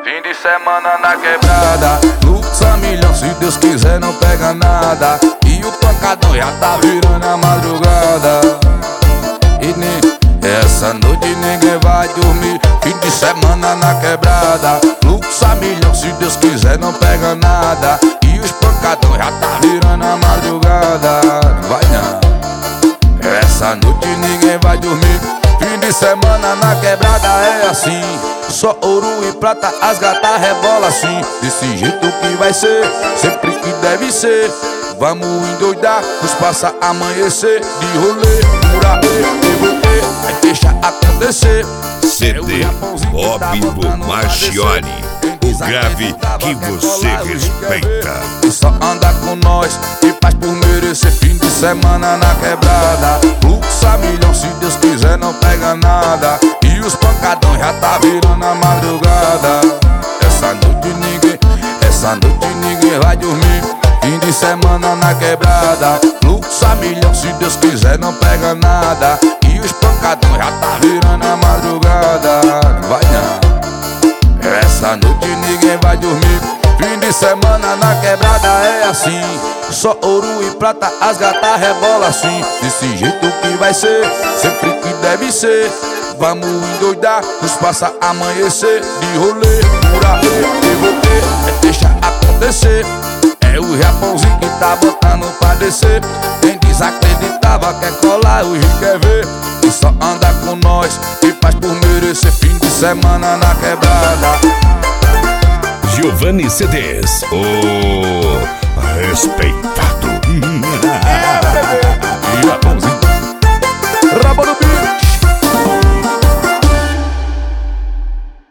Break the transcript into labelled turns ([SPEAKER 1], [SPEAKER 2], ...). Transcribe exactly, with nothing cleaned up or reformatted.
[SPEAKER 1] Fim de semana na quebrada, fluxo a milhão, se Deus quiser não pega nada. E o pancadão já tá virando a madrugada. E nem essa noite ninguém vai dormir. Fim de semana na quebrada, fluxo a milhão, se Deus quiser não pega nada. E os pancadão já tá virando a madrugada. Não vai não. Essa noite ninguém vai dormir. Fim de semana na quebrada é assim, só ouro e prata, as gatas rebola assim. Desse jeito que vai ser, sempre que deve ser. Vamos endoidar, nos passa amanhecer. De rolê, por aí, devolver, vai deixar acontecer.
[SPEAKER 2] C D Bob Bumagione, o grave que você respeita.
[SPEAKER 1] E só anda com nós e faz por merecer. Fim de semana na quebrada, fluxo a milhão, se Deus quiser não pega nada. E os pancadão já tá virando a madrugada. Essa noite ninguém, essa noite ninguém vai dormir. Fim de semana na quebrada, fluxo a milhão, se Deus quiser não pega nada. E os pancadão já tá virando a madrugada. Não vai não. Essa noite ninguém vai dormir. Fim de semana na quebrada é assim, só ouro e prata, as gatas rebola assim. Desse jeito que vai ser, sempre que deve ser. Vamos endoidar, nos passa amanhecer. De rolê, por aí, devolver, é deixar acontecer. É o Japãozinho que tá botando pra descer. Quem desacreditava quer colar, hoje quer ver. E só anda com nós e faz por merecer. Fim de semana na quebrada.
[SPEAKER 2] Giovanni C Ds, o respeitado.
[SPEAKER 1] E Japãozinho, rabo no